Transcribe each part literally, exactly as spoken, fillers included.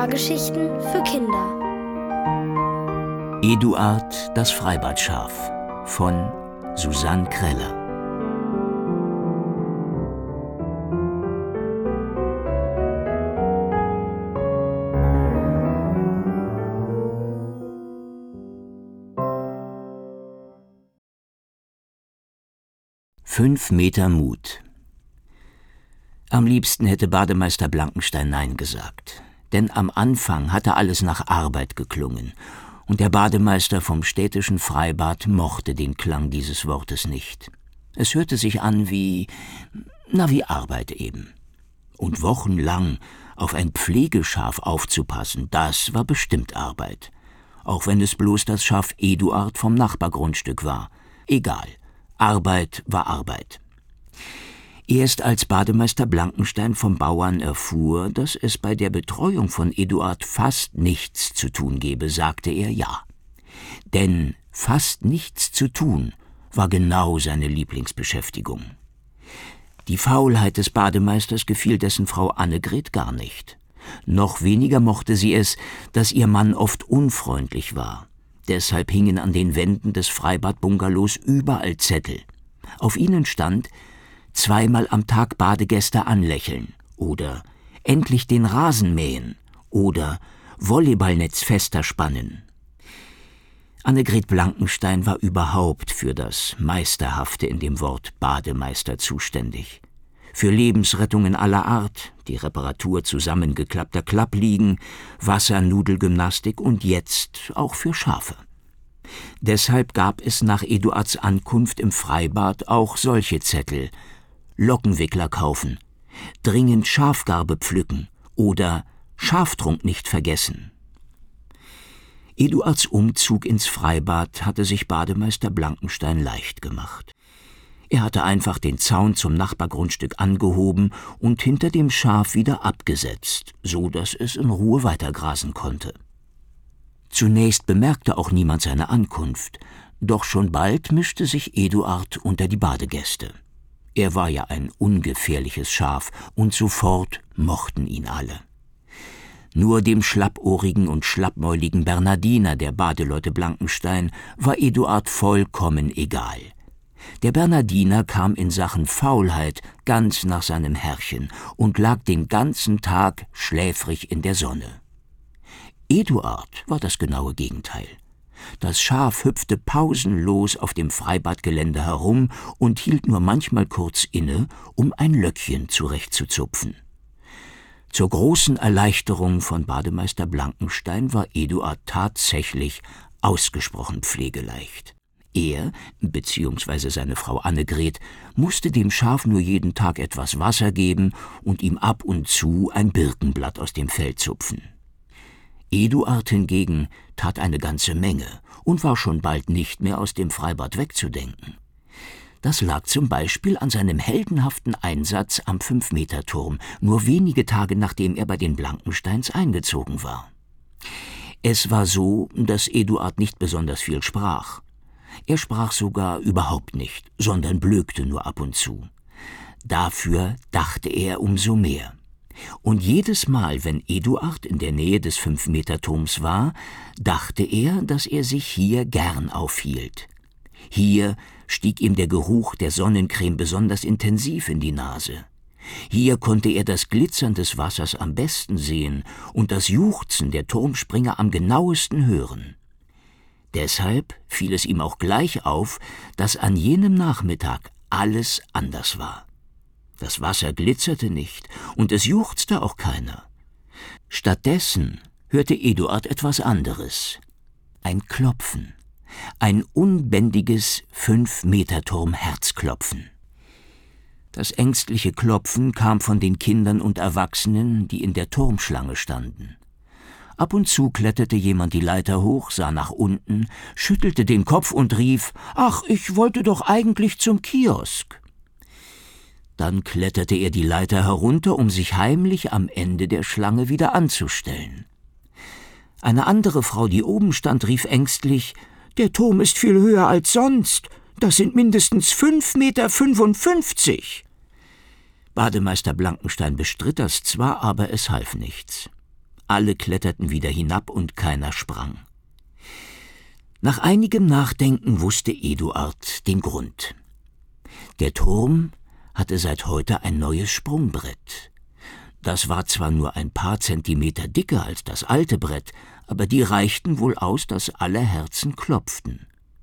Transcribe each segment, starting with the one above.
Hörgeschichten für Kinder. Eduard, das Freibadschaf von Susanne Kreller. Fünf Meter Mut. Am liebsten hätte Bademeister Blankenstein Nein gesagt. Denn am Anfang hatte alles nach Arbeit geklungen. Und der Bademeister vom städtischen Freibad mochte den Klang dieses Wortes nicht. Es hörte sich an wie, na wie Arbeit eben. Und wochenlang auf ein Pflegeschaf aufzupassen, das war bestimmt Arbeit. Auch wenn es bloß das Schaf Eduard vom Nachbargrundstück war. Egal, Arbeit war Arbeit. Erst als Bademeister Blankenstein vom Bauern erfuhr, dass es bei der Betreuung von Eduard fast nichts zu tun gebe, sagte er ja. Denn fast nichts zu tun war genau seine Lieblingsbeschäftigung. Die Faulheit des Bademeisters gefiel dessen Frau Annegret gar nicht. Noch weniger mochte sie es, dass ihr Mann oft unfreundlich war. Deshalb hingen an den Wänden des Freibad-Bungalows überall Zettel. Auf ihnen stand: zweimal am Tag Badegäste anlächeln oder endlich den Rasen mähen oder Volleyballnetz fester spannen. Annegret Blankenstein war überhaupt für das Meisterhafte in dem Wort Bademeister zuständig. Für Lebensrettungen aller Art, die Reparatur zusammengeklappter Klappliegen, Wassernudelgymnastik und jetzt auch für Schafe. Deshalb gab es nach Eduards Ankunft im Freibad auch solche Zettel: Lockenwickler kaufen, dringend Schafgarbe pflücken oder Schaftrunk nicht vergessen. Eduards Umzug ins Freibad hatte sich Bademeister Blankenstein leicht gemacht. Er hatte einfach den Zaun zum Nachbargrundstück angehoben und hinter dem Schaf wieder abgesetzt, so dass es in Ruhe weitergrasen konnte. Zunächst bemerkte auch niemand seine Ankunft, doch schon bald mischte sich Eduard unter die Badegäste. Er war ja ein ungefährliches Schaf, und sofort mochten ihn alle. Nur dem schlappohrigen und schlappmäuligen Bernardiner der Badeleute Blankenstein war Eduard vollkommen egal. Der Bernardiner kam in Sachen Faulheit ganz nach seinem Herrchen und lag den ganzen Tag schläfrig in der Sonne. Eduard war das genaue Gegenteil. Das Schaf hüpfte pausenlos auf dem Freibadgelände herum und hielt nur manchmal kurz inne, um ein Löckchen zurechtzuzupfen. Zur großen Erleichterung von Bademeister Blankenstein war Eduard tatsächlich ausgesprochen pflegeleicht. Er, beziehungsweise seine Frau Annegret, musste dem Schaf nur jeden Tag etwas Wasser geben und ihm ab und zu ein Birkenblatt aus dem Fell zupfen. Eduard hingegen tat eine ganze Menge und war schon bald nicht mehr aus dem Freibad wegzudenken. Das lag zum Beispiel an seinem heldenhaften Einsatz am Fünf-Meter-Turm, nur wenige Tage nachdem er bei den Blankensteins eingezogen war. Es war so, dass Eduard nicht besonders viel sprach. Er sprach sogar überhaupt nicht, sondern blökte nur ab und zu. Dafür dachte er umso mehr. Und jedes Mal, wenn Eduard in der Nähe des Fünf-Meter-Turms war, dachte er, dass er sich hier gern aufhielt. Hier stieg ihm der Geruch der Sonnencreme besonders intensiv in die Nase. Hier konnte er das Glitzern des Wassers am besten sehen und das Juchzen der Turmspringer am genauesten hören. Deshalb fiel es ihm auch gleich auf, dass an jenem Nachmittag alles anders war. Das Wasser glitzerte nicht und es juchzte auch keiner. Stattdessen hörte Eduard etwas anderes. Ein Klopfen. Ein unbändiges Fünf-Meter-Turm-Herzklopfen. Das ängstliche Klopfen kam von den Kindern und Erwachsenen, die in der Turmschlange standen. Ab und zu kletterte jemand die Leiter hoch, sah nach unten, schüttelte den Kopf und rief: »Ach, ich wollte doch eigentlich zum Kiosk.« Dann kletterte er die Leiter herunter, um sich heimlich am Ende der Schlange wieder anzustellen. Eine andere Frau, die oben stand, rief ängstlich: »Der Turm ist viel höher als sonst. Das sind mindestens fünf Meter fünfundfünfzig.« Bademeister Blankenstein bestritt das zwar, aber es half nichts. Alle kletterten wieder hinab und keiner sprang. Nach einigem Nachdenken wusste Eduard den Grund. Der Turm hatte seit heute ein neues Sprungbrett. Das war zwar nur ein paar Zentimeter dicker als das alte Brett, aber die reichten wohl aus, dass alle Herzen klopften.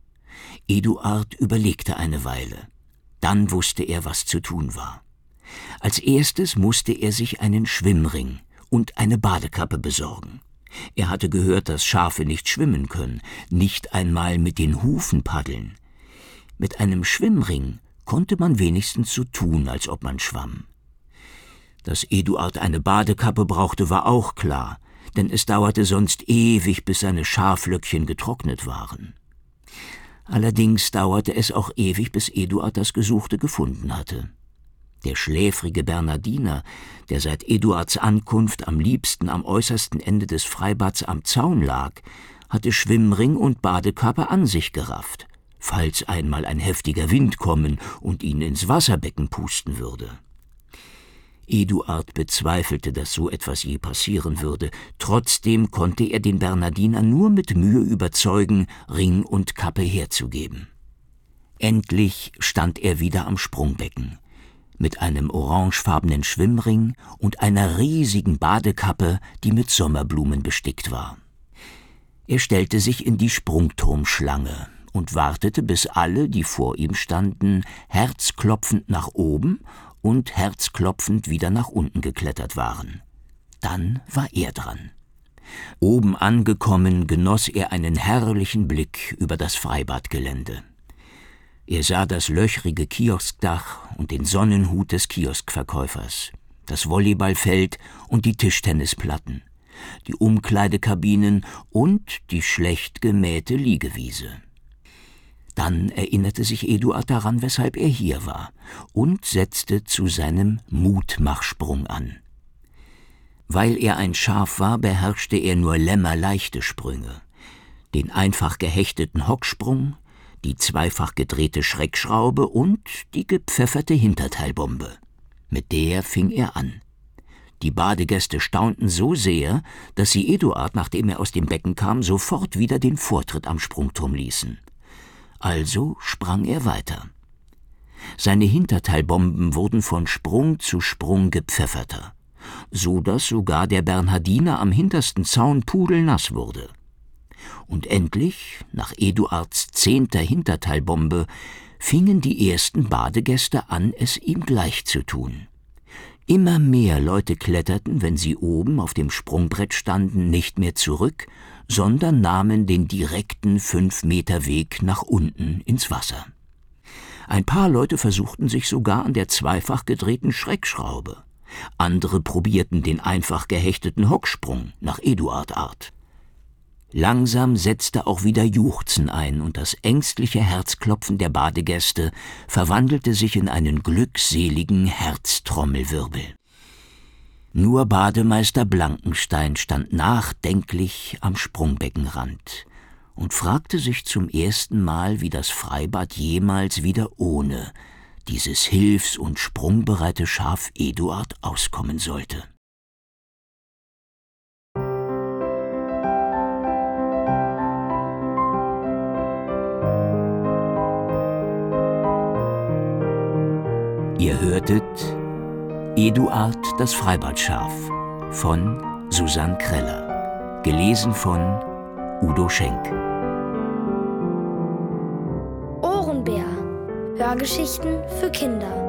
Eduard überlegte eine Weile. Dann wusste er, was zu tun war. Als erstes musste er sich einen Schwimmring und eine Badekappe besorgen. Er hatte gehört, dass Schafe nicht schwimmen können, nicht einmal mit den Hufen paddeln. Mit einem Schwimmring konnte man wenigstens so tun, als ob man schwamm. Dass Eduard eine Badekappe brauchte, war auch klar, denn es dauerte sonst ewig, bis seine Schaflöckchen getrocknet waren. Allerdings dauerte es auch ewig, bis Eduard das Gesuchte gefunden hatte. Der schläfrige Bernhardiner, der seit Eduards Ankunft am liebsten am äußersten Ende des Freibads am Zaun lag, hatte Schwimmring und Badekappe an sich gerafft, falls einmal ein heftiger Wind kommen und ihn ins Wasserbecken pusten würde. Eduard bezweifelte, dass so etwas je passieren würde. Trotzdem konnte er den Bernhardiner nur mit Mühe überzeugen, Ring und Kappe herzugeben. Endlich stand er wieder am Sprungbecken, mit einem orangefarbenen Schwimmring und einer riesigen Badekappe, die mit Sommerblumen bestickt war. Er stellte sich in die Sprungturmschlange und wartete, bis alle, die vor ihm standen, herzklopfend nach oben und herzklopfend wieder nach unten geklettert waren. Dann war er dran. Oben angekommen, genoss er einen herrlichen Blick über das Freibadgelände. Er sah das löchrige Kioskdach und den Sonnenhut des Kioskverkäufers, das Volleyballfeld und die Tischtennisplatten, die Umkleidekabinen und die schlecht gemähte Liegewiese. Dann erinnerte sich Eduard daran, weshalb er hier war, und setzte zu seinem Mutmachsprung an. Weil er ein Schaf war, beherrschte er nur lämmerleichte Sprünge, den einfach gehechteten Hocksprung, die zweifach gedrehte Schreckschraube und die gepfefferte Hinterteilbombe. Mit der fing er an. Die Badegäste staunten so sehr, dass sie Eduard, nachdem er aus dem Becken kam, sofort wieder den Vortritt am Sprungturm ließen. Also sprang er weiter. Seine Hinterteilbomben wurden von Sprung zu Sprung gepfefferter, so dass sogar der Bernhardiner am hintersten Zaun pudelnass wurde. Und endlich, nach Eduards zehnter Hinterteilbombe, fingen die ersten Badegäste an, es ihm gleich zu tun. Immer mehr Leute kletterten, wenn sie oben auf dem Sprungbrett standen, nicht mehr zurück, sondern nahmen den direkten Fünf-Meter-Weg nach unten ins Wasser. Ein paar Leute versuchten sich sogar an der zweifach gedrehten Schreckschraube. Andere probierten den einfach gehechteten Hocksprung nach Eduard-Art. Langsam setzte auch wieder Juchzen ein und das ängstliche Herzklopfen der Badegäste verwandelte sich in einen glückseligen Herztrommelwirbel. Nur Bademeister Blankenstein stand nachdenklich am Sprungbeckenrand und fragte sich zum ersten Mal, wie das Freibad jemals wieder ohne dieses hilfs- und sprungbereite Schaf Eduard auskommen sollte. Ihr hörtet Eduard das Freibadschaf von Susanne Kreller, gelesen von Udo Schenk. Ohrenbär. Hörgeschichten für Kinder.